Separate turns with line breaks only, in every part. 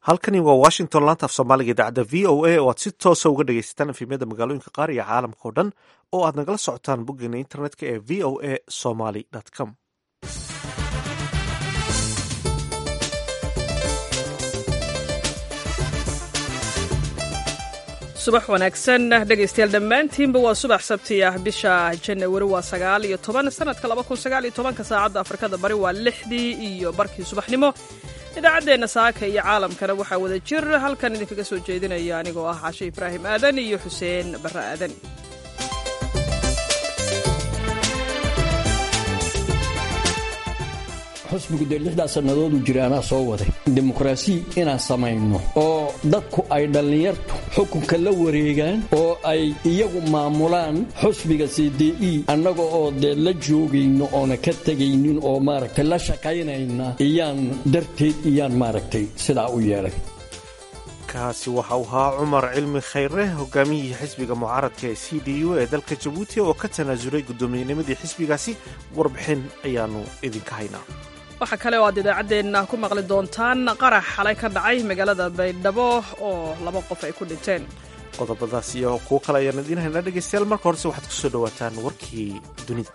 halkani waa washington laanta af soomaaliga idaacadda v o a oo aad si toosa uga dhegaysataan efemyada magaalooyinka qaar iyo caalamka oo dhan oo aad nagala socotaan boggeena internetka ee v o a somaly com.
subax wanaagsan dhegaystayaal dhammaantiinba waa subax sabti ah bisha janawari waa 9 sanadka 2019 saacadda afrikada bari waa 6:00 subaxnimo. idaacaddeenna saaka iyo caalamkana waxaa wada jir halkan idinkaga soo jeedinaya anigoo ah cashe ibraahim aadan iyo xuseen barre aadan.
xusbigu dee 6 sannadood uu jiray anaa soo waday dimuqraasi inaan samayno oo dadku ay dhallinyartu xukunka la wareegaan oo ay iyagu maamulaan xusbiga CDE annaga oo dee la joogayno oona ka tegaynin oo maaragtay la shaqaynayna iyaan darteed iyaan maaragtay sidaa u yeelay.
kaasi waxa uu ahaa cumar cilmi khayre hogaamiyihii xisbiga mucaaradka ee CDU ee dalka Jabuuti oo ka tanaasulay gudoomiyanimadii xisbigaasi. warbixin ayaanu idinka haynaa.
waxaa kale oo aad idaacaddeenna ku maqli doontaan qarax xalay ka dhacay magaalada baydhabo oo 2 qof ay ku dhinteen.
qodobadaas iyo kuwo kale ayaan idiin haynaa dhegaystayaal. marka horese waxaad ku soo dhowaataan warkii dunida.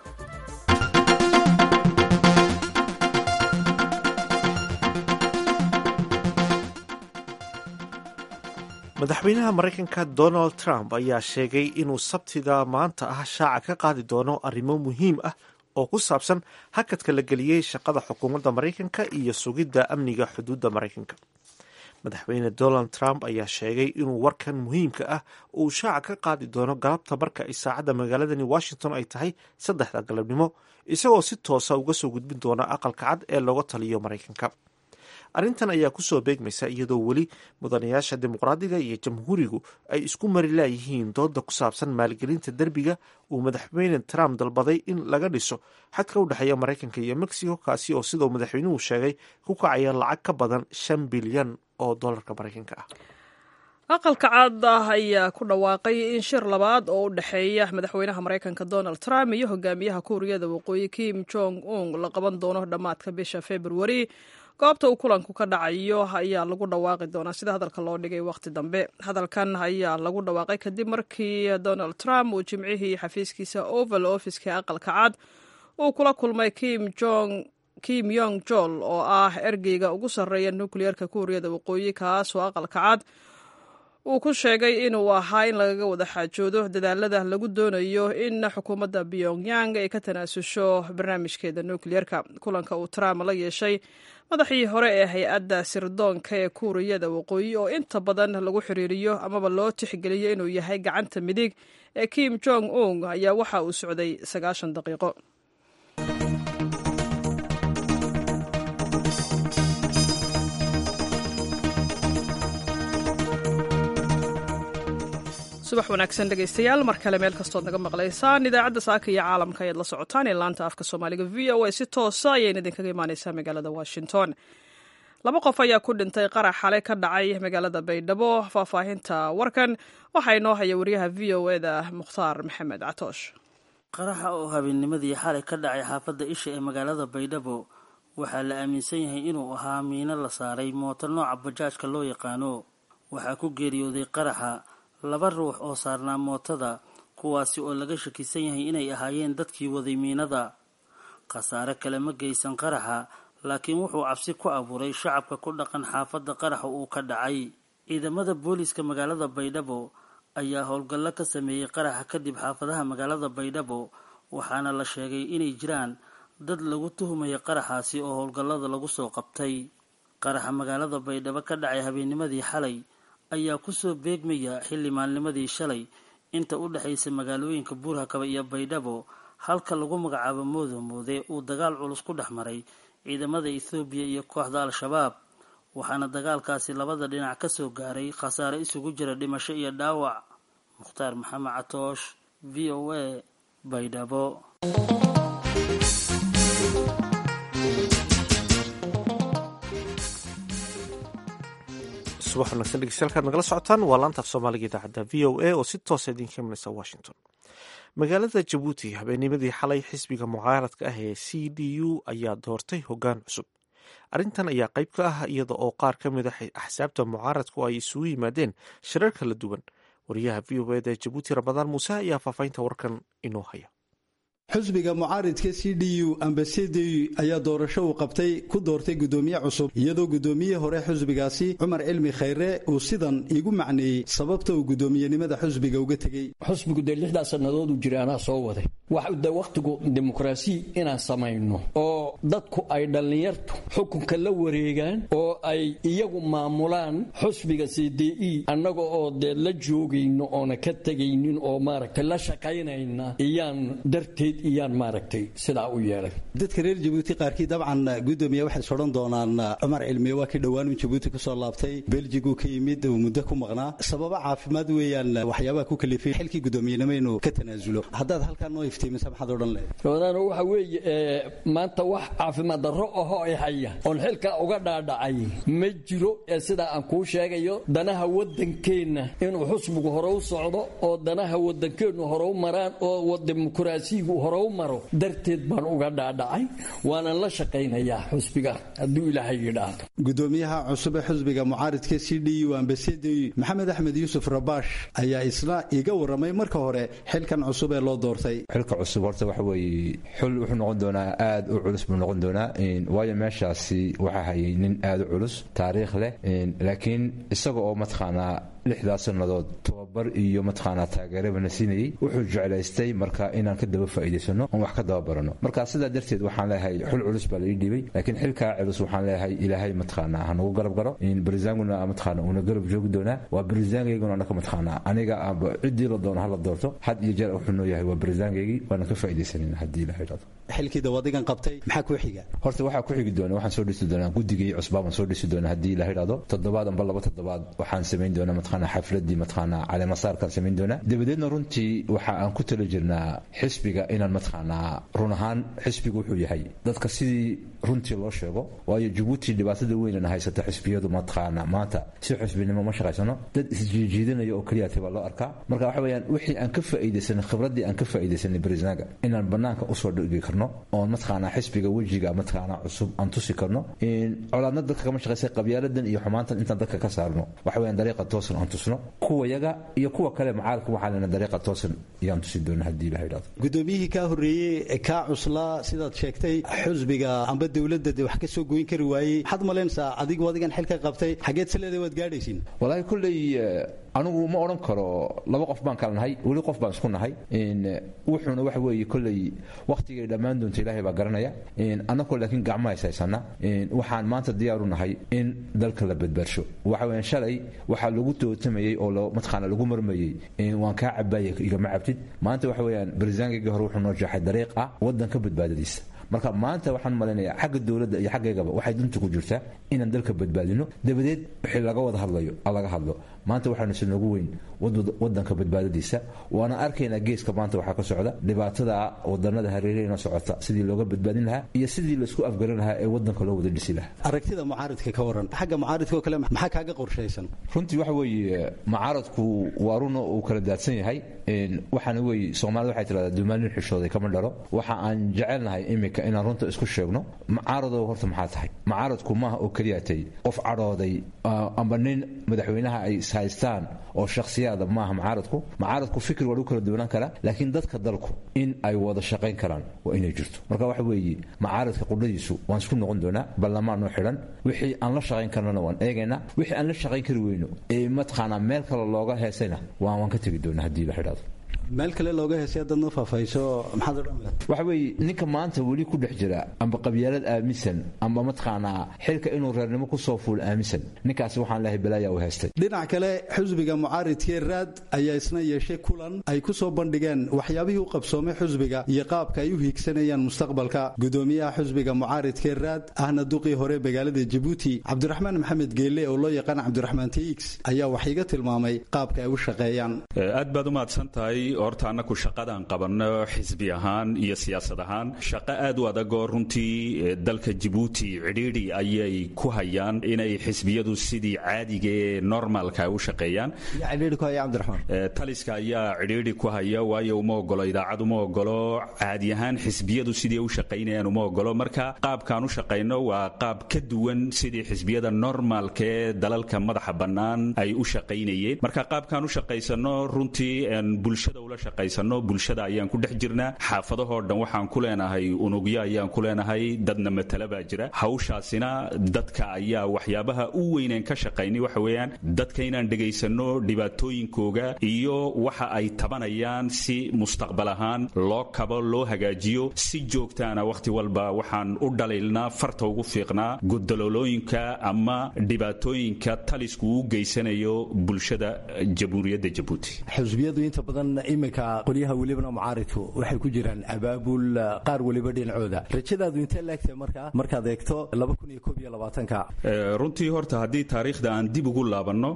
madaxweynaha maraykanka donald trump ayaa sheegay inuu sabtida maanta ah shaaca ka qaadi doono arrimo muhiim ah oo ku saabsan hakadka la geliyey shaqada xukuumadda maraykanka iyo sugidda amniga xuduudda maraykanka. madaxweyne donald trump ayaa sheegay inuu warkan muhiimka ah uu shaaca ka qaadi doono galabta marka ay saacadda magaaladani washington ay tahay 3 galabnimo, isagoo si toosa uga soo gudbin doona aqalka cad ee looga taliyo maraykanka. arrintan ayaa kusoo beegmaysa iyadoo weli mudanayaasha dimuqraadiga iyo jamhuurigu ay isku mari laayihiin dooda ku saabsan maalgelinta derbiga uu madaxweyne trump dalbaday in laga dhiso xadka u dhexeeya maraykanka iyo mexico, kaasi oo sidoo madaxweynuhu sheegay ku kacaya lacag ka badan $5 bilyan oo dolarka maraykanka ah.
aqalka cad ayaa ku dhawaaqay in shir labaad oo u dhexeeya madaxweynaha maraykanka donald trump iyo hogaamiyaha kuuriyada waqooyi Kim Jong Un la qaban doono dhammaadka bisha February. goobta uu kulanku ka dhacayo ayaa lagu dhawaaqi doonaa sida hadalka loo dhigay waqti dambe. hadalkan ayaa lagu dhawaaqay kadib markii donald trump uu jimcihii xafiiskiisa oval office-ka aqalka cad uu kula kulmay Kim Yong Jol oo ah ergeyga ugu sarreeya nukliyeerka kuuriyada waqooyi, kaasoo aqalka cad uu ku sheegay inuu ahaa in lagaga wada xaajoodo dadaalada lagu doonayo in xukuumadda Pyongyang ay ka tanaasusho barnaamijkeeda nukliyeerka. kulanka uu Trump la yeeshay madaxii hore ee hay-adda sirdoonka ee kuuriyada waqooyi oo inta badan lagu xiriiriyo amaba loo tixgeliyo inuu yahay gacanta midig ee Kim Jong Un ayaa waxa uu socday 90 daqiiqo. subax wanaagsan dhegaystayaal, mar kale meel kastood naga maqlaysaan. idaacadda saaka iyo caalamka ayaad la socotaan ee laanta afka soomaaliga v o a si toosa ayayna idinkaga imaaneysaa magaalada washington. 2 qof ayaa ku dhintay qarax xalay ka dhacay magaalada baydhabo. faahfaahinta warkan waxaa inoo haya wariyaha v o e da mukhtaar maxamed catoosh.
qaraxa oo habeennimadii xalay ka dhacay xaafadda isha ee magaalada baydhabo waxaa la aaminsan yahay inuu ahaa miino la saaray mooto nooca bajaajka loo yaqaano. waxaa ku geeriyooday qaraxa 2 ruux oo saarnaa mootada, kuwaasi oo laga shakisan yahay inay ahaayeen dadkii waday miinada. khasaare kale ma geysan qaraxa, laakiin wuxuu cabsi ku abuuray shacabka ku dhaqan xaafadda qaraxa uu ka dhacay. ciidamada booliiska magaalada baydhabo ayaa howlgallo ka sameeyey qaraxa kadib xaafadaha magaalada baydhabo, waxaana la sheegay inay jiraan dad lagu tuhumaya qaraxaasi oo howlgallada lagu soo qabtay. qaraxa magaalada baydhabo ka dhacay habeennimadii xalay ayaa kusoo beegmaya xilli maalnimadii shalay inta u dhexaysa magaalooyinka buurhakaba iyo baydhabo halka lagu magacaabo moodomoode uu dagaal culus ku dhex maray ciidamada Ethiopia iyo kooxda al-shabaab, waxaana dagaalkaasi labada dhinac ka soo gaaray khasaare isugu jira dhimasho iyo dhaawac. mukhtaar maxamed catoosh, v o a baydhabo.
subax wanaagsan dhegeystayaal kaad nagala socotaan waa laanta af soomaaliga idaacadda v o a oo si toosa idinka imanaysa washington. magaalada Jabuuti habeennimadii xalay xisbiga mucaaradka ah ee CDU ayaa doortay hoggaan cusub. arrintan ayaa qayb ka ah iyada oo qaar ka mid a axsaabta mucaaradku ay isugu yimaadeen shirar kala duwan. wariyaha v o eda jabuuti ramadaan muuse ayaa faafahinta warkan inoo haya.
xusbiga mucaaridka CDU ambassador ayaa doorasho uu qabtay ku doortay gudoomiye cusub iyadoo gudoomiye hore xusbigaasi Cumar Cilmi Khayre uu sidan igu macneeyay sababta uu gudoomiyenimada xusbiga uga tagay.
xusbigu 6 sanadood uu jiray anaa soo waday waxa waqtigu dimuqraasi inaan samayno oo dadku ay dhalinyartu xukunka la wareegaan oo ay iyagu maamulaan xusbiga CDE annaga oo la joogayno oo ka tagaynin oo maaragtay la shaqaynayna iyaan darteed iyaan maaragtay sidaa u yeelay.
dadka reer Jabuuti qaarkii dabcan gudoomiye waxay soran doonaan Cumar Cilmi waa ki dhawaan Jabuuti ku soo laabtay Belgigu ka yimid oo muddo ku maqnaa sababa caafimaad weeyaan waxyaabaha ku kalifay xilkii gudoomiyenimo inuu ka tanaasulo. haddaad halkaan noo iftiimiso maxaad odhan leedahay?
wadana waxa weeye maanta wax caafimaad darro oo ay haya oo xilka uga dhaadhacay ma jiro sida aan ku sheegayo danaha wadankeena inuu xusbigu hore u socdo oo danaha wadankeenu hore u maraan oo dimuqraasigu hore u maro darteed baan uga dhaadhacay waana la shaqaynayaa xusbiga hadduu Ilaahay yiraahdo.
gudoomiyaha cusub ee xusbiga mucaaridka CDU ambassador Maxamed Axmed Yuusuf Rabash ayaa isla iga waramay marka hore xilkan cusub ee loo doortay.
xilka cusub horta waxa weeye xul wuxuu noqon doonaa aad u culus buu noqon doonaa waayo meeshaasi waxa hayay nin aad u culus taariikh leh laakiin isaga oo matqaanaa 6 sanadood tababar iyo matqaanaa taageeraba siinayay wuxuu jeclaystay marka inaan ka daba faa'iideysano oo wax ka daba barano marka sidaa darteed waxaan leeyahay xul culus baa la dhibay laakiin xilka culus waxaan leeyahay Ilaahay matqaanaa ha nagu garab garo in barisaanguna matqaanaa una garab joogi doonaa waa barisaangeyguna anaka matqaanaa aniga aan cidii la doono hal doorto had iyo jeer wuxuu noo yahay waa barisaangeygi waana ka faa'iideysanina hadii Ilaahay rado.
xilkii dawadigan qabtay maxaa ku xiga?
horta waxa ku xigi doona waxaan soo dhisi doonaa gudigii cusbaan soo dhisi doonaa hadii Ilaahay rado toddobaad amba 2 toddobaad waxaan sameyn doonaa matqaanaa xafladii matqaanaa cali masaarkan sameyn doonaa dabadeedna runtii waxa aan ku tala jirnaa xisbiga inaan matqaanaa run ahaan xisbigu wuxuu yahay dadka sidii runtii loo sheego waayo Djibouti dhibaatada weyn ee haysata xisbiyadu matqaanaa maanta si xisbinimo ma shaqaysano dad isjiidanayo oo kaliya tiba loo arkaa marka waxa weeyaan wixii aan ka faa'iideysan khibradii aan ka faa'iideysanay barisaanga inaan banaanka u soo dhigi karno oo matqaanaa xisbiga wajiga matqaanaa cusub aan tusi karno in colaadna dadka kama shaqaysay qabyaaladan iyo xumaantan intaan dadka ka saarno waxa weeyaan dariiqa toosan aan tusno kuwa yaga iyo kuwa kale macaalka waxaa lena dariiqa toosan iyaan tusi doonaa hadii Ilaahay rado.
gudoomiyihii ka horeeyay ka cuslaa sidaad sheegtay xusbiga amba dawladda wax ka soo gooyin kari waayay had malensa adigan xilka qabtay xageed sileeday waad gaadhaysin?
wallahi kulli anigu ma oran karo laba qof baan kala nahay wali qof baan isku nahay wuxuuna wax weeye kulli waqtiga dhamaan doonta Ilaahay baa garanaya anako laakiin gacmo haysaysana waxaan maanta diyaar u nahay in dalka la badbaadsho waxa weeyaan shalay waxa lagu tootamayay oo loo matqaanaa lagu marmayay waan ka cabaayay igama cabtid maanta waxa weeyaan barisaangiga hore wuxuu noo jeexay dariiq ah wadanka badbaadadiisa marka maanta waxaan maleynayaa xagga dawladda iyo xaggeegaba waxay dunta ku jirtaa inaan dalka badbaadino dabadeed wixii laga wada hadlayo laga hadlo maanta waxaanu si nagu weyn wadanka badbaadadiisa waana arkaynaa geeska maanta waxa ka socda dhibaatada wadanada hareerayna socota sidii looga badbaadin lahaa iyo sidii la isku afgaran lahaa ee wadanka loo wada dhisi lahaa.
aragtida mucaaradka ka waran xagga mucaaradka oo kale maxaa kaaga qorshaysan?
runtii waxa weeye mucaaradku waa run oo kala daadsan yahay waxaana weeye Soomaalidu waxay tiraahdaa duumaalin xishooday kama dhalo waxa aan jecelnahay imika inaan runta isku sheegno mucaarado horta maxaa tahay mucaaradku maaha oo kaliya tay qof cadhooday amba nin madaxweynaha ay haystaan oo shakhsiyaad maaha mucaaradku fikir waa kala duwanaan kara laakiin dadka dalku in ay wada shaqayn karaan waa inay jirto marka waxa weeye mucaaradka qudadiisu waan isku noqon doonaa ballamaan oo xiran wixii aan la shaqayn karnana waan eegaynaa wixii aan la shaqayn kari weyno ee matqaanaa meel kale looga heesayna waan ka tagi doonaa hadii la xidhaado.
meel kale looga heesay dadna faafayso maxaad odhan lahayd?
waxa weeye ninka maanta weli ku dhex jira amba qabyaalad aaminsan amba matqaanaa xilka inuu reernimo ku soo fuul aaminsan ninkaasi waxaan leeyahay balaaya u heestay.
dhinac kale xusbiga mucaaridka raad ayaa isna yeeshay kulan ay ku soo bandhigeen waxyaabihii u qabsoomay xusbiga iyo qaabka ay u hiigsanayaan mustaqbalka. gudoomiyaha xusbiga mucaaridka raad ahna duqii hore magaalada Djibouti Cabdiraxmaan Maxamed Geelle oo loo yaqaan Cabdiraxmaan TX ayaa wax iga tilmaamay qaabka ay u shaqeeyaan.
aad baad u mahadsantahay horta anaku shaqadan qabanno xisbi ahaan iyo siyaasad ahaan shaqo aad u adag oo runtii dalka Djibouti cidhiidhi ayay ku hayaan inay xisbiyadu sidii caadiga ee normalka u shaqeeyaan
cidhiidhi ku haya Cabdiraxmaan
taliska ayaa cidhiidhi ku haya waayo uma ogolo idaacad uma ogolo caadi ahaan xisbiyadu sidii u shaqeynayaan uma ogolo marka qaabkaan u shaqeyno waa qaab ka duwan sidii xisbiyada normalka ee dalalka madaxa bannaan ay u shaqeynayeen marka qaabkaan u shaqeysano runtii bulshada ula shaqeysano bulshada ayaan ku dhex jirnaa xaafadahoo dhan waxaan ku leenahay unugyo ayaan ku leenahay dadna matala baa jira hawshaasina dadka ayaa waxyaabaha u weyneen ka shaqeynay waxa weeyaan dadka inaan dhegaysano dhibaatooyinkooga iyo waxa ay tabanayaan si mustaqbal ahaan loo kabo loo hagaajiyo si joogtaana waqti walba waxaan u dhalaylnaa farta ugu fiiqnaa gudaloolooyinka ama dhibaatooyinka talisku u geysanayo bulshada jamhuuriyadda Djibouti
xisbiyadu inta badan iminka qoliyaha welibana mucaaridku waxay ku jiraan abaabul qaar waliba dhinacooda rajadaadu intee leegtay markaad eegto 2021ka
runtii horta haddii taariikhda aan dib ugu laabanno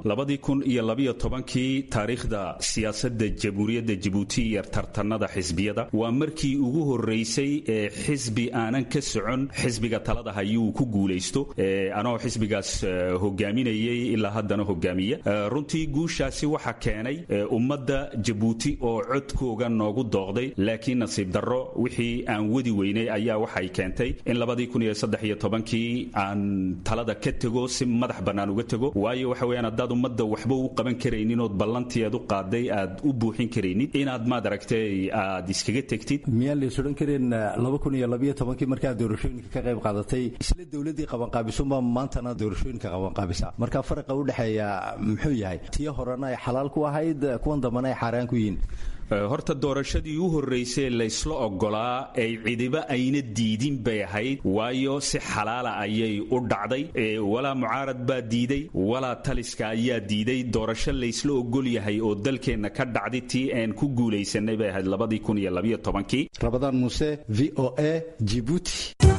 2012kii taariikhda siyaasadda jamhuuriyadda Djibouti iyo tartanada xisbiyada waa markii ugu horeysay ee xisbi aanan ka socon xisbiga talada hayuu ku guulaysto anoo xisbigaas hogaaminayay ilaa haddana hogaamiya runtii guushaasi waxa keenay ummadda Djibouti oo codkooga noogu dooqday laakiin nasiib darro wixii aan wadi weynay ayaa waxay keentay in 2013kii aan talada ka tago si madax bannaan uga tago waayo waxa weeyaan haddaad ummadda waxba u qaban karaynin ood ballanteed u qaaday aad u buuxin karaynin inaad maad aragtay aad iskaga tagtid
miyaan la suran karin 2012kii markaa doorashooyinka ka qayb qaadatay isla dawladii qabanqaabiso ma maantana doorashooyinka qabanqaabisa marka farqa u dhaxeeya muxuu yahay tii horena ay xalaal ku ahayd kuwan dambana ay xaraan ku yihiin
horta doorashadii u horeysay la isla ogolaa ay cidiba ayna diidin bay ahayd waayo si xalaala ayay u dhacday walaa mucaarad baa diiday walaa taliska ayaa diiday doorasho la isla ogol yahay oo dalkeenna ka dhacday tii aan ku guulaysanay bay ahayd 2012kii
Rabadaan Muuse VOA Djibouti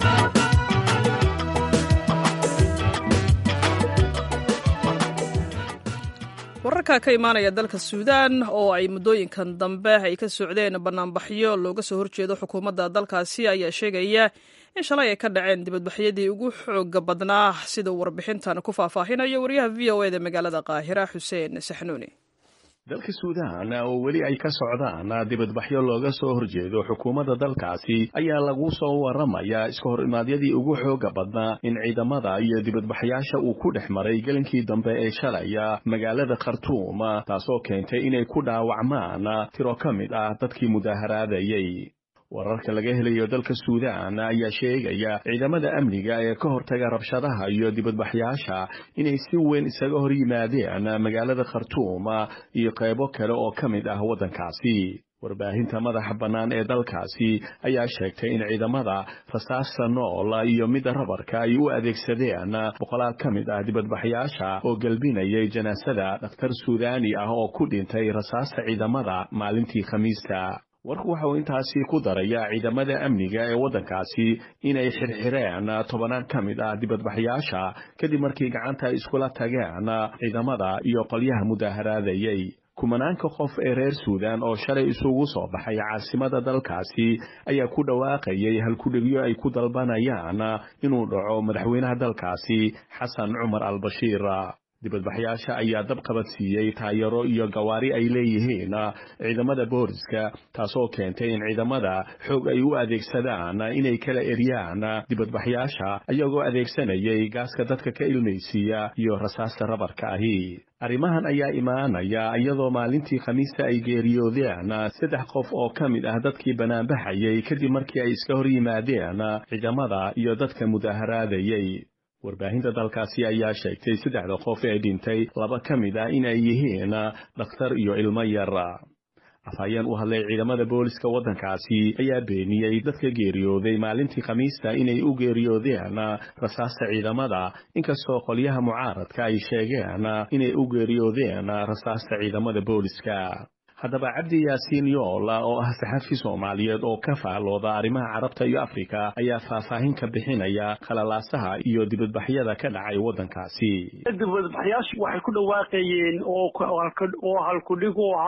wararka ka imaanaya dalka Suudaan oo ay muddooyinkan dambe ay ka socdeen banaanbaxyo looga soo horjeedo xukuumadda dalkaasi ayaa sheegaya in shalay ay ka dhaceen dibadbaxyadii ugu xooga badnaa sida warbixintan ku faahfaahinayo wariyaha VOA-da magaalada Qaahira Xuseen Saxnuuni
dalka Suudaan oo weli ay ka socdaan dibadbaxyo looga soo horjeedo xukuumadda dalkaasi ayaa lagu soo waramayaa iska hor imaadyadii ugu xooga badnaa in ciidamada iyo dibadbaxyaasha uu ku dhex maray gelinkii dambe ee shalaya magaalada Khartoum taasoo keentay inay ku dhaawacmaan tiro ka mid ah dadkii mudaharaadayay wararka laga helayo dalka Suudaan ayaa sheegaya ciidamada amniga ee ka hortaga rabshadaha iyo dibadbaxyaasha inay si weyn isaga hor yimaadeen magaalada Khartoum iyo qaybo kale oo ka mid ah waddankaasi warbaahinta madaxa bannaan ee dalkaasi ayaa sheegtay in ciidamada rasaasta nool iyo mid rabarka ay u adeegsadeen boqolaal ka mid ah dibadbaxyaasha oo galbinayay janaasada dhakhtar Suudaani ah oo ku dhintay rasaasta ciidamada maalintii Khamiista warku waxa uu intaasi ku darayaa ciidamada amniga ee waddankaasi inay xirxireen tobanaan ka mid ah dibadbaxyaasha kadib markii gacanta ay iskula tageen ciidamada iyo qolyaha mudaharaadayay kumanaanka qof ee reer Suudaan oo shalay isugu soo baxay caasimada dalkaasi ayaa ku dhawaaqayay halkudhigyo ay ku dalbanayaan inuu dhaco madaxweynaha dalkaasi Xasan Cumar al-Bashiir dibadbaxyaasha ayaa dab qabadsiiyey taayaro iyo gawaari ay leeyihiin ciidamada booliska taasoo keentay in ciidamada xoog ay u adeegsadaan inay kala eryaan dibadbaxyaasha ayagoo adeegsanayay gaaska dadka ka ilmaysiiya iyo rasaasta rabarka ahi arrimahan ayaa imaanaya iyadoo maalintii Khamiista ay geeriyoodeen 3 qof oo ka mid ah dadkii banaanbaxayay kadib markii ay iska hor yimaadeen ciidamada iyo dadka mudaharaadayay warbaahinta dalkaasi ayaa sheegtay 3 qof ee dhintay 2 ka mid ah inay yihiin dhakhtar iyo ilmo yar afhayeen u hadlay ciidamada booliska waddankaasi ayaa beeniyay dadka geeriyooday maalintii Khamiista inay u geeriyoodeen rasaasta ciidamada inkastoo qolyaha mucaaradka ay sheegeen inay u geeriyoodeen rasaasta ciidamada booliska haddaba Cabdi Yaasiin Yool oo ah saxafi Soomaaliyeed oo ka faalooda arrimaha Carabta iyo Afrika ayaa faahfaahin ka bixinaya khalalaasaha iyo dibadbaxyada ka dhacay waddankaasi
dibadbaxyaashu waxay ku dhawaaqayeen oo halku dhigu ahaa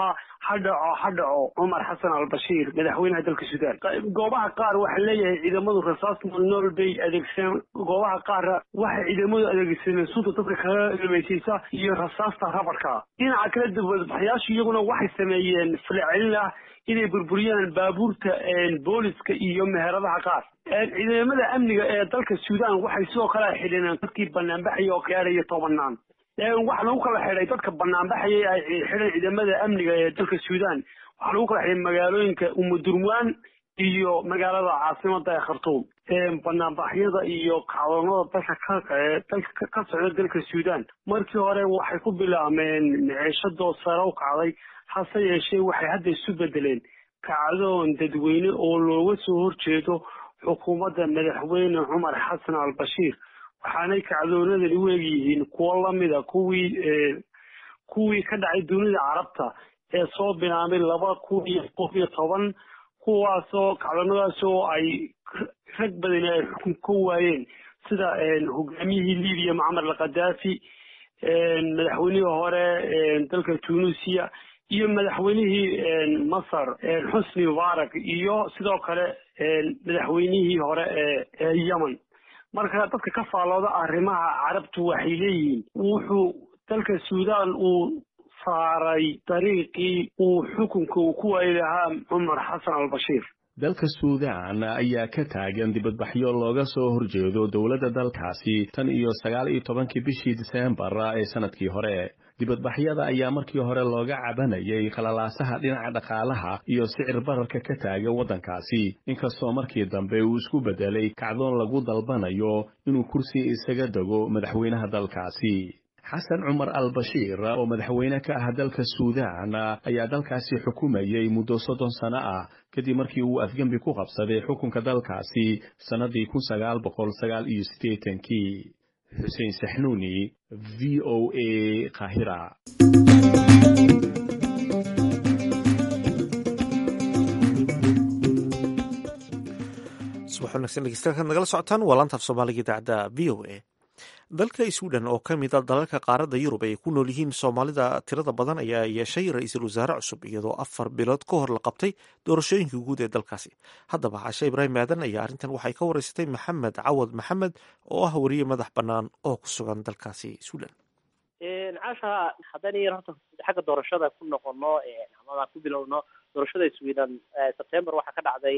ha dhaco cumar xasan albashiir madaxweynaha dalka suudaan. goobaha qaar waxaa leeyahay ciidamadu rasaas nool bay adeegsadeen, goobaha qaarna waxay ciidamadu adeegsadeen sunta dadka kaga ilmaysiisa iyo rasaasta rabarka. dhinaca kale dibadbaxayaashu iyaguna waxay sameeyeen falcelin ah inay burburiyaan baabuurta booliska iyo meheradaha qaar. ciidamada amniga ee dalka suudaan waxay sidoo kale xidheen dadkii banaanbaxaya oo gaaraya 10. waxaa lagu kala xidhay dadka banaanbaxayay ay xidhan ciidamada amniga ee dalka suudaan. waxaa lagu kala xidhay magaalooyinka umudurmaan iyo magaalada caasimada ee khartuum. banaanbaxyada iyo kacdoonada dalka ka socda dalka suudaan markii hore waxay ku bilaabmeen maciishadoo sare u kacday, hase yeeshee waxay hadda isu bedeleen kacdoon dadweyne oo looga soo horjeedo xukuumadda madaxweyne cumar xasan albashiir. waxaanay kacdoonadani u egyihiin kuwo lamida kuwii ka dhacay dunida carabta ee soo bilaabay 2011, kuwaasoo kacdoonadaasoo ay rag badani ay xukun ka waayeen sida hogaamiyihii libiya mucamar al-khadaafi, madaxweynihii hore dalka tunisia iyo madaxweynihii masar xusni mubaarak iyo sidoo kale madaxweynihii hore ee yemen. marka dadka ka faalooda arrimaha carabtu waxay leeyihiin wuxuu dalka suudaan uu saaray dariiqii uu xukunka uu ku waayi lahaa cumar xasan albashiir.
dalka suudaan ayaa ka taagan dibadbaxyo looga soo horjeedo dowladda dalkaasi tan iyo 19 bishii Diseembar ee sanadkii hore. dibadbaxyada ayaa markii hore looga cabanayay khalalaasaha dhinaca dhaqaalaha iyo sicir bararka ka taagan waddankaasi, inkastoo markii dambe uu isku bedelay kacdoon lagu dalbanayo inuu kursi isaga dago madaxweynaha dalkaasi. xasan cumar albashiir oo madaxweyne ka ah dalka suudaan ayaa dalkaasi xukumayay muddo 30 sano ah kadib markii uu afgembi ku qabsaday xukunka dalkaasi sanadii 1989. Hussein Sahnuni, VOA Qahira.
subax wanaagsan dhegeystayaal nagala socotaan waa laanta af soomaaliga idaacadda VOA. dalka Sweden oo ka mid ah dalalka qaaradda Yurub ay ku nool yihiin Soomaalida tirada badan ayaa yeeshay ra'iisul wasaare cusub iyadoo 4 bilood ka hor la qabtay doorashooyinkii guud ee dalkaasi. haddaba Cashe Ibraahim Aadan ayaa arrintan waxay ka wareysatay Maxamed Cawad Maxamed oo ah wariye madax bannaan oo ku sugan dalkaasi Sweden.
casha haddaan yar horta xagga doorashada ku noqono ama ku bilowno doorashada Sweden September waxaa ka dhacday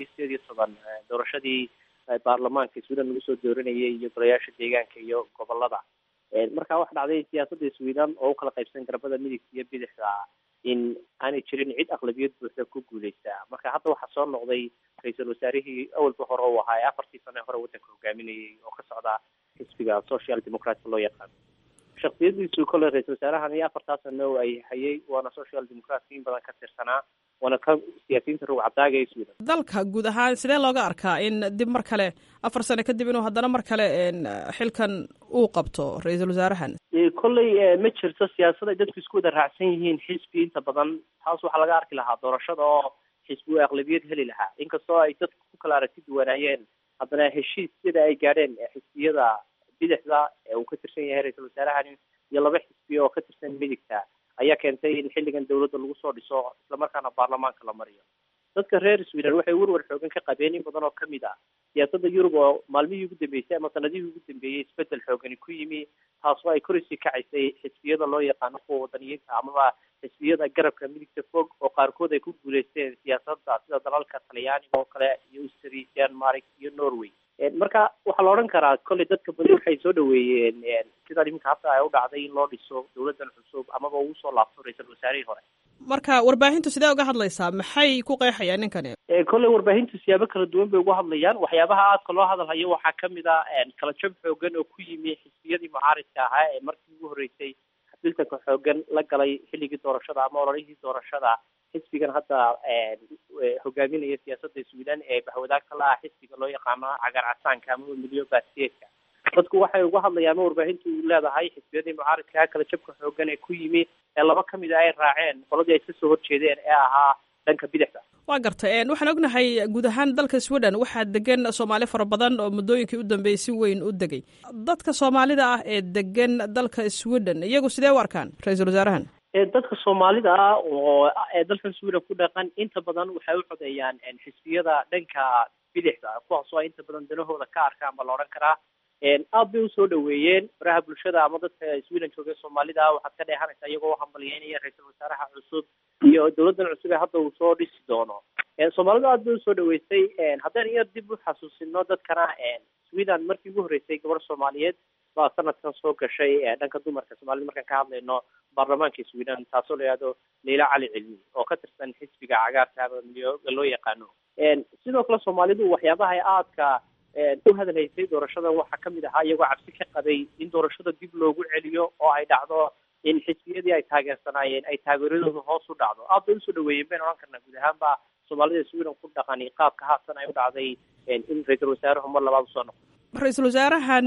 2018 doorashadii baarlamaanka Sweden lagu soo dooranayay iyo golayaasha deegaanka iyo gobolada. markaa waxa dhacday siyaasadda Sweden oo u kala qaybsan garbada midigta iyo bidixda in aanay jirin cid aqlabiyad buuxda ku guuleysta. marka hadda waxaa soo noqday ra'iisul wasaarihii awalba hore u ahaa 4 sano hore waddanka hogaaminayay oo ka socda xisbiga Social Democrat loo yaqaan. shakhsiyadiisu kale ra'iisul wasaarahan iyo 4 sano ay hayay waana Social Democrat in badan ka tirsanaa wana ka siyaasiyiinta ruuc cadaaga ee Sweden.
dalka guud ahaan sidee looga arkaa in dib mar kale 4 sano kadib inuu haddana mar kale xilkan uu qabto ra'iisul wasaarahan?
kolley ma jirto siyaasad ay dadku isku wada raacsan yihiin xisbi inta badan. taas waxaa laga arki lahaa doorashada oo xisbi aqlabiyad heli lahaa, inkastoo ay dadku ku kala aragti duwanaayeen haddana heshiisyada ay gaadheen xisbiyada bidixda ee uu ka tirsan yahay ra'iisul wasaarahan iyo 2 xisbi oo ka tirsan midigta ayaa keentay in xilligan dawladda lagu soo dhiso isla markaana baarlamaanka la mariyo. dadka reer Sweden waxay warwar xoogan ka qabeen in badan oo kamid ah siyaasadda Yurub oo maalmihii ugu dambeysay ama sanadihii ugu dambeeyay isbedel xoogan ku yimi, taasoo ay korisi kacisay xisbiyada loo yaqaan kuwa wadaniyiinta ama xisbiyada garabka midigta fog oo qaarkood ay ku guuleysteen siyaasadda sida dalalka Talyaaniga oo kale iyo Austria, Denmark iyo Norway. marka waxaa la odhan karaa kolley dadka badi waxay soo dhaweeyeen sidaa iminka hadda ay u dhacday in loo dhiso dawladdan cusub amaba uu soo laabto ra'iisul wasaarihii hore.
marka warbaahintu sidee uga hadlaysaa, maxay ku qeexayaan ninkani?
kolley warbaahintu siyaabo kala duwan bay uga hadlayaan. waxyaabaha aadka loo hadalhayo waxaa kamid ah kala jab xoogan oo ku yimi xisbiyadii mucaaridka ahaa ee markii ugu horreysay xasiltanka xoogan la galay xilligii doorashada ama ololihii doorashada. xisbigan hadda hogaaminaya siyaasadda Sweden ee bahwadaagta la ah xisbiga loo yaqaano cagar casaanka ama milyo baasiyeedka. dadku waxay uga hadlayaan warbaahintu leedahay xisbiyadii mucaaridka kala jabka xoogan ee ku yimi ee 2 kamid ah ay raaceen qoladii ay ka soo horjeedeen ee ahaa dhanka bidixda.
waa gartay waxaan ognahay guud ahaan dalka Sweden waxaa degan Soomaali fara badan oo muddooyinkii u dambeeyay si weyn u degay. dadka Soomaalida ah ee degan dalka Sweden iyagu sidee u arkaan ra'iisul wasaarahan?
dadka soomaalida ah oo dalkan Sweden ku dhaqan inta badan waxay u codeeyaan xisbiyada dhanka bidixda kuwaasoo inta badan danahooda ka arkaan ma la odhan karaa aad bay usoo dhaweeyeen baraha bulshada ama dadka Sweden jooga Soomaalida waxaad ka dheehanaysaa iyagoo hambalyeynaya ra'iisul wasaaraha cusub iyo dowladdan cusub ee hadda uu soo dhisi doono Soomaalida aad bay usoo dhaweysay haddaan iyo dib u xasuusino dadkana Sweden markii ugu horeysay gabar Soomaaliyeed baa sanadkan soo gashay dhanka dumarka Soomaalida markaan ka hadlayno baarlamaanka Sweden taasoo la yiraahdo Leila Cali Cilmi oo ka tirsan xisbiga cagaarka loo yaqaano sidoo kale Soomaalidu waxyaabaha aadka u hadalaysay doorashada waxaa kamid ahaa iyagoo cabsi ka qabay in doorashada dib loogu celiyo oo ay dhacdo in xisbiyadii ay taageersanaayeen ay taageeradooda hoos u dhacdo aad bay usoo dhaweeyeen been oran karna guud ahaanba Soomaalida Sweden ku dhaqani qaabka haatan ay u dhacday in ra'iisul wasaaruhu mar labaad soo noqdo
ra'iisul wasaarahan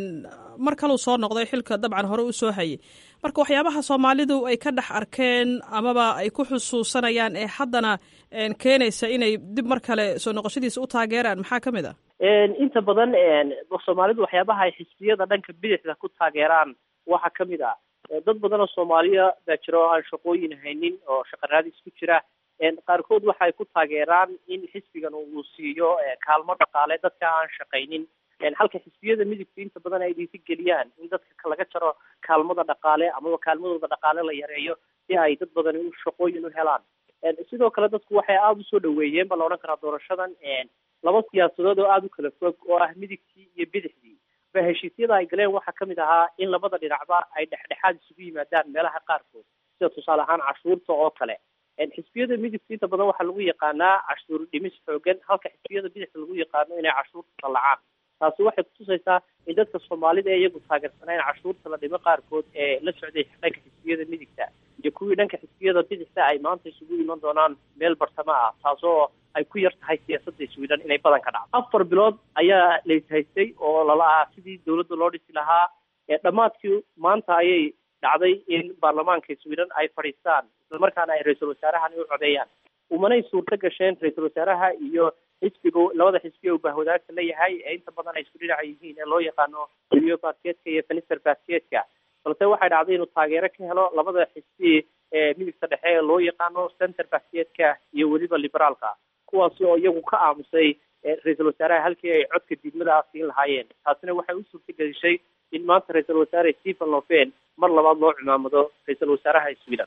mar kale soo noqday xilka dabcan hore u soo hayay marka waxyaabaha Soomaalidu ay ka dhax arkeen amaba ay ku xusuusanayaan ee haddana keenaysa inay dib mar kale soo noqoshadiisa u taageeraan maxaa kamid ah
inta badan Soomaalidu waxyaabaha ay xisbiyada dhanka bidixda ku taageeraan waxa kamid ah dad badan oo Soomaaliya baa jiro aan shaqooyin haynin oo shaqo raadis ku jira qaarkood waxay ku taageeraan in xisbigan uu siiyo kaalmo dhaqaale dadka aan shaqaynin halka xisbiyada midabka inta badan ay dhiirigeliyaan in dadka laga jaro kaalmada dhaqaale ama kaalmadooda dhaqaale la yareeyo si ay dad badan u shaqooyin u helaan sidoo kale dadku waxay aad u soo dhaweeyeen bal oran karaa doorashadan laba siyaasadood oo aad u kala fog oo ah midabkii iyo bidixdii ba heshiisyada ay galeen waxaa kamid ahaa in labada dhinacba ay dhexdhexaad isugu yimaadaan meelaha qaarkood sida tusaale ahaan cashuurta oo kale xisbiyada midabka inta badan waxaa lagu yaqaanaa cashuur dhimis xoogan halka xisbiyada bidixda lagu yaqaano inay cashuurta dallacaan taasi waxay kutusaysaa in dadka Soomaalida iyagu taageersanayeen cashuurta la dhimo qaarkood ee la socday dhanka xisbiyada midabka iyo kuwii dhanka xisbiyada bidixda ay maanta isugu iman doonaan meel bartamo ah taasoo ay ku yar tahay siyaasadda Sweden inay badan ka dhacdo 4 bilood ayaa la haystay oo lala sidii dawladda loo dhisi lahaa dhamaadkii maanta ayay dhacday in baarlamaanka Sweden ay fadhiistaan isla markaana ay ra'iisul wasaarahan u codeeyaan umanay suurta gasheen ra'iisul wasaaraha iyo xisbigu labada xisbi oo bahwadaagta leeyahay inta badan ay isku dhinac yihiin ee loo yaqaano Union Party-ka iyo Fenister Party-ka balse waxay dhacday inuu taageero ka helo labada xisbi ee midabka dhexe ee loo yaqaano Center Party-ka iyo waliba liberaalka kuwaas oo iyagu ka aamusay ra'iisul wasaaraha halkii ay codka dibmada siin lahaayeen taasina waxay u suurtagelisay in maanta ra'iisul wasaare Stephen Löfven mar labaad loo cimaamado ra'iisul wasaaraha Sweden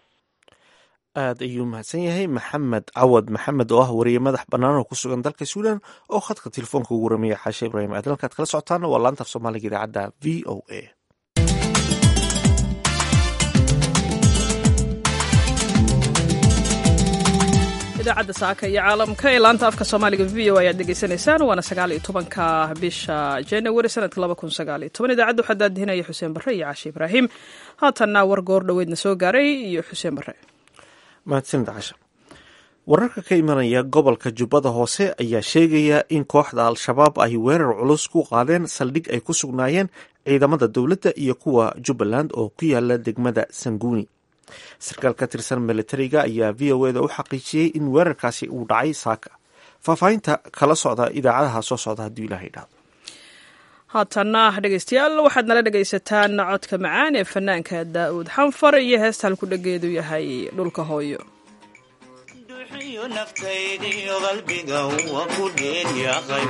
aad ayuu mahadsan yahay maxamed cawad maxamed oo ah wariye madax bannaan oo ku sugan dalka Sweden oo khadka telefoonka ugu waramaya xaashe Ibrahim aad halkaad kala socotaan waa laanta Soomaaliga idaacadda VOA
idaacadda saaka iyo caalamka ee laanta afka Soomaaliga VOA ayaad degeysanaysaan waana 19ka bisha January sanadka 2019 idaacaddu waxaa daadihinaya Xuseen Barre iyo Caashe Ibrahim haatanna war goor dhaweydna soo gaaray iyo Xuseen Barre
mahadsanid Caashe wararka ka imanaya gobolka Jubbada Hoose ayaa sheegaya in kooxda Al-Shabaab ay weerar culus ku qaadeen saldhig ay ku sugnaayeen ciidamada dowladda iyo kuwa Jubbaland oo ku yaala degmada Sanguni sarkaal ka tirsan militariga ayaa VOA-da u xaqiijiyey in weerarkaasi uu dhacay saaka faahfaahinta kala socda idaacadaha soo socda haddii ilaahay idhaahdo
haatanna dhegeystayaal waxaad nala dhegaysataan codka macaan ee fanaanka Daa'uud Xanfar iyo heesta halku dhageedu yahay dhulka hooyo
duxiyo naftaydiyo qalbiga waa ku dheeryahay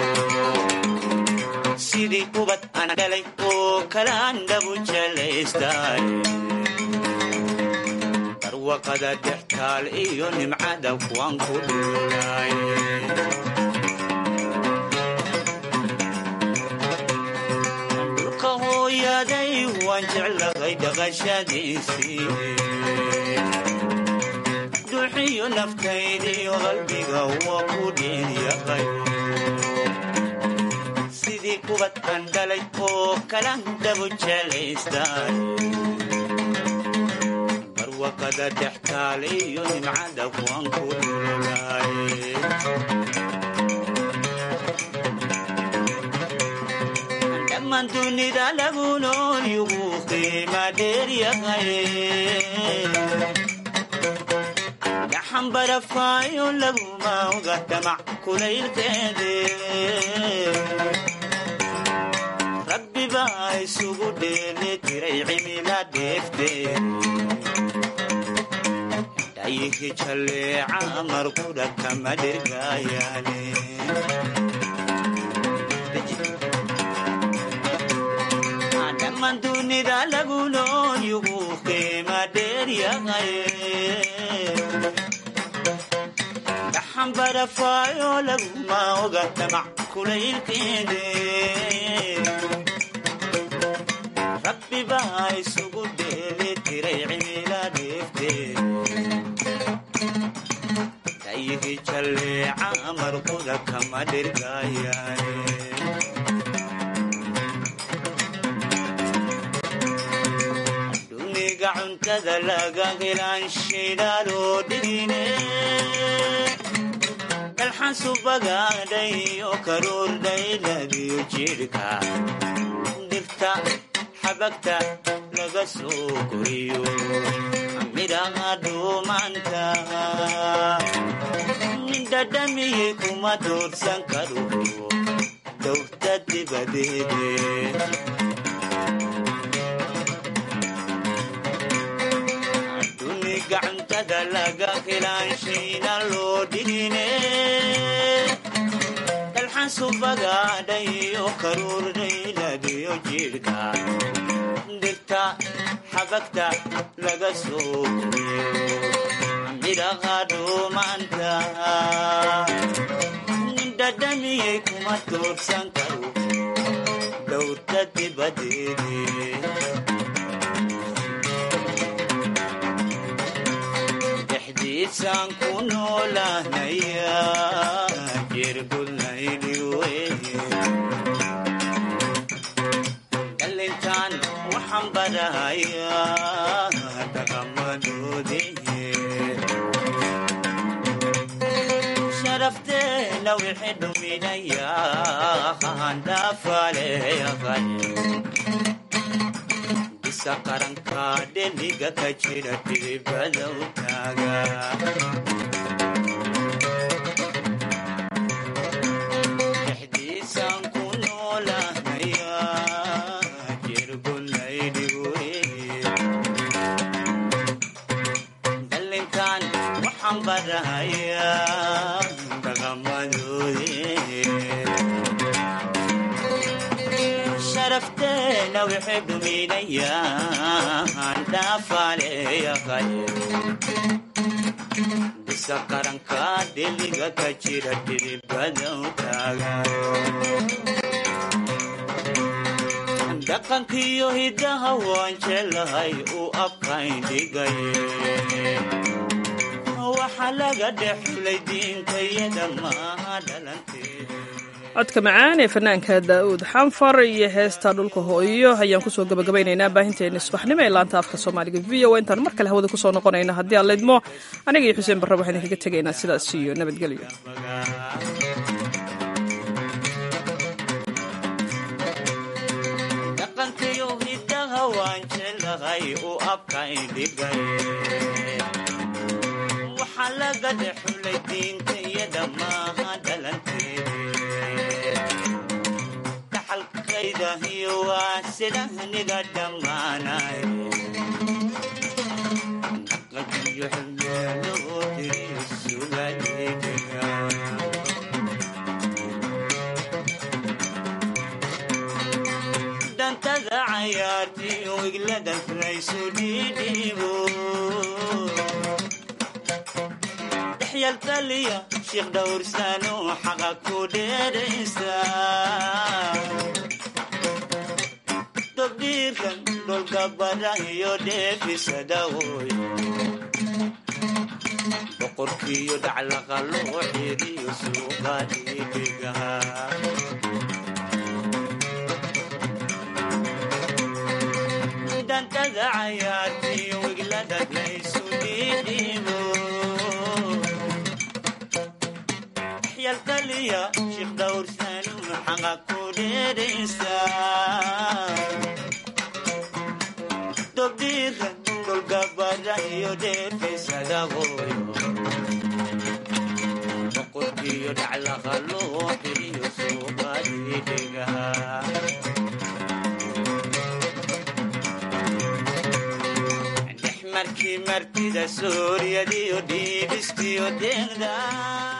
sidii kubad aan dhalay oo kala andhabu jelaystay barwaqada dhextaal iyo nimcada kuwan ku dhulay yaday waan jeclahay dhaqashadiisii duxiyo naftaydiyo qalbiga waa ku dheeryahay sidii kubad aan dhalay oo kala dhabu jelaystay barwaqada dhextaal iyo nimcada kuwan ku dhulay man dunida lagu nool yugu qiima dheer yahay dhaxan barafaayo laguma oga damac kulaylkeede rabbi baa isugu dheeli tiray cimila dheefte dayhi jalleeca marqudha kama dhirgaayaane dhammaan dunida lagu nool yugu qiima dheer yahay dhaxan barafaayo laguma oga damac kulaylkeede rabbi baa isugu dheeli tiray cimila dheefteed dayhi jalleeca marqudha kama dhirgaayaane cuntada laga helaan shidaaloo dhigine dalxan subagaadhay oo karuurdhayladiyo jidhka dhirta xabagta laga soo koriyo midhaha dhuumanta dhadhamiyey kuma doorsan karo dowta dibadeede gacantada laga helaan shayna loo dhigine dalxan subagaadhay oo karuurdhayladiyo jidhka dhirta xabagta laga soo koriyo midhaha dhuumanta dhadhamiyey kuma doorsan karo dowrta dibadeede isaan ku noolahnaya jirgudnaydiwe dhalintaan waxaan barahayaa dhaqamadoodii sharafteena wixii dhuminayaa handhaafaleyahay bisa qaranka dheliga ka jira dibadaw taaga dhexdiisaan ku noolahnaya jirgudnaydiwe dhalintaan waxaan barahayaa dhaqamadoodii sharafteena wixii dhuminayaa dhaafaleyahay bisa qaranka dheliga ka jira dibadaw taaga dhaqankiyo hidaha waan jelahay u abkaindhigaye waxa laga dhexulay diintayada maaha dhalanteeda
codka macaan ee fanaanka daa'uud xanfar iyo heesta dhulka hooyo ayaan kusoo gabagabaynaynaa baahinteena subaxnimo ee laanta afka soomaaliga v o intaan mar kale hawada kusoo noqonayna haddii aan laydmo aniga iyo xuseen barre waxaan idinkaga tegaynaa sidaas iyo nabadgelyo
dhaqankiyo hidaha waan jelahay u abkaindhigaye waxa laga dhexulay diintayada maaha dhalanteeda dhaxalkaydahiyo waa sidahniga dhammaanay dhaqankiyo xilmeeloo tiriyo sugadeediga dantada cayaartiyo igladan raysu dhidhibo dhexyaltaliya sheekh dhowrsano xaqa ku dheeraysa dobdhiirkan dholgabara iyo dheefisadawoy boqorkiyo dhaclaqa loo xiriyo suuqa dhiibigaha dantada cayaartiyo wiglada laysu dhidhibo yaltaliya sheekh dhowrsano xaqa ku dheeraysa dobdhiirkan dholgabara iyo dheefisadawoy boqorkiyo dhaclaqa loo xiriyo suuqa dhiibigaha markii martida suuriyadiyo dhiibistiyo deeqda